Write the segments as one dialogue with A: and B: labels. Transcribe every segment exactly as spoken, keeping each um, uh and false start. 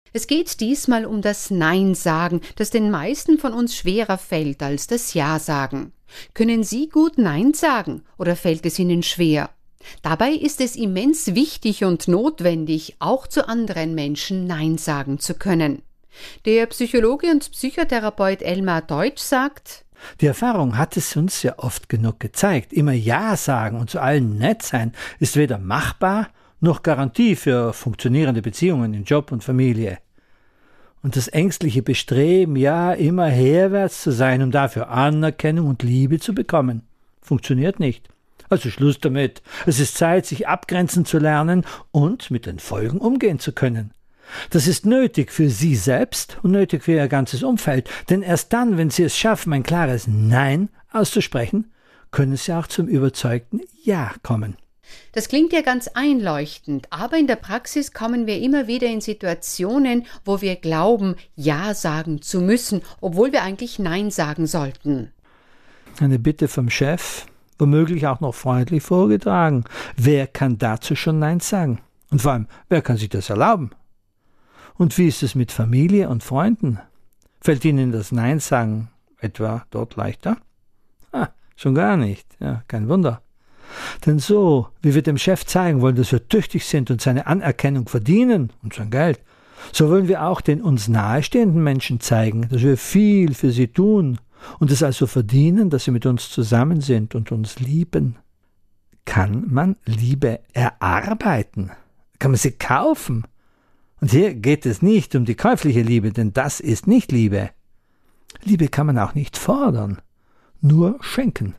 A: Es geht diesmal um das Nein sagen, das den meisten von uns schwerer fällt als das Ja sagen. Können Sie gut Nein sagen oder fällt es Ihnen schwer? Dabei ist es immens wichtig und notwendig, auch zu anderen Menschen Nein sagen zu können. Der Psychologe und Psychotherapeut Elmar Deutsch sagt:
B: Die Erfahrung hat es uns ja oft genug gezeigt. Immer Ja sagen und zu allen nett sein ist weder machbar noch Garantie für funktionierende Beziehungen in Job und Familie. Und das ängstliche Bestreben, ja immer herwärts zu sein, um dafür Anerkennung und Liebe zu bekommen, funktioniert nicht. Also Schluss damit. Es ist Zeit, sich abgrenzen zu lernen und mit den Folgen umgehen zu können. Das ist nötig für Sie selbst und nötig für Ihr ganzes Umfeld. Denn erst dann, wenn Sie es schaffen, ein klares Nein auszusprechen, können Sie auch zum überzeugten Ja kommen.
A: Das klingt ja ganz einleuchtend, aber in der Praxis kommen wir immer wieder in Situationen, wo wir glauben, Ja sagen zu müssen, obwohl wir eigentlich Nein sagen sollten.
B: Eine Bitte vom Chef, womöglich auch noch freundlich vorgetragen. Wer kann dazu schon Nein sagen? Und vor allem, wer kann sich das erlauben? Und wie ist es mit Familie und Freunden? Fällt Ihnen das Nein sagen etwa dort leichter? Ah, schon gar nicht. Ja, kein Wunder. Denn so, wie wir dem Chef zeigen wollen, dass wir tüchtig sind und seine Anerkennung verdienen und sein Geld, so wollen wir auch den uns nahestehenden Menschen zeigen, dass wir viel für sie tun und es also verdienen, dass sie mit uns zusammen sind und uns lieben. Kann man Liebe erarbeiten? Kann man sie kaufen? Und hier geht es nicht um die käufliche Liebe, denn das ist nicht Liebe. Liebe kann man auch nicht fordern, nur schenken.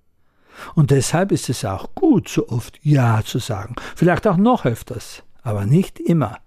B: Und deshalb ist es auch gut, so oft Ja zu sagen. Vielleicht auch noch öfters, aber nicht immer.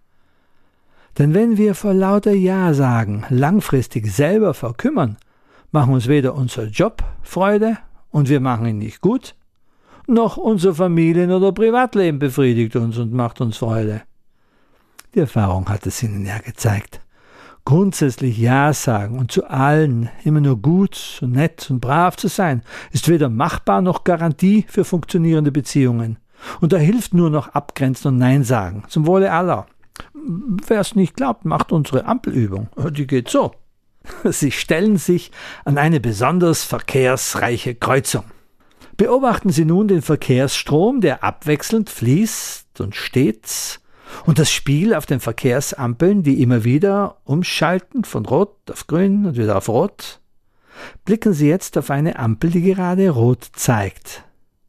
B: Denn wenn wir vor lauter Ja sagen langfristig selber verkümmern, machen uns weder unser Job Freude und wir machen ihn nicht gut, noch unser Familien- oder Privatleben befriedigt uns und macht uns Freude. Die Erfahrung hat es Ihnen ja gezeigt. Grundsätzlich Ja sagen und zu allen immer nur gut und nett und brav zu sein, ist weder machbar noch Garantie für funktionierende Beziehungen. Und da hilft nur noch Abgrenzen und Nein sagen, zum Wohle aller. Wer es nicht glaubt, macht unsere Ampelübung. Die geht so. Sie stellen sich an eine besonders verkehrsreiche Kreuzung. Beobachten Sie nun den Verkehrsstrom, der abwechselnd fließt und stets, und das Spiel auf den Verkehrsampeln, die immer wieder umschalten von Rot auf Grün und wieder auf Rot. Blicken Sie jetzt auf eine Ampel, die gerade Rot zeigt.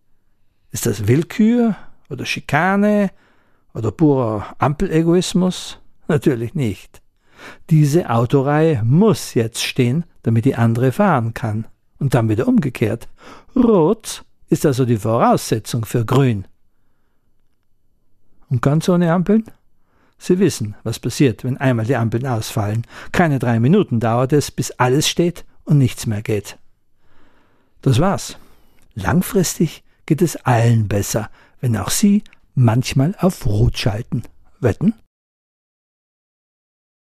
B: Ist das Willkür oder Schikane oder purer Ampelegoismus? Natürlich nicht. Diese Autoreihe muss jetzt stehen, damit die andere fahren kann. Und dann wieder umgekehrt. Rot ist also die Voraussetzung für Grün. Und ganz ohne Ampeln? Sie wissen, was passiert, wenn einmal die Ampeln ausfallen. Keine drei Minuten dauert es, bis alles steht und nichts mehr geht. Das war's. Langfristig geht es allen besser, wenn auch Sie manchmal auf Rot schalten. Wetten?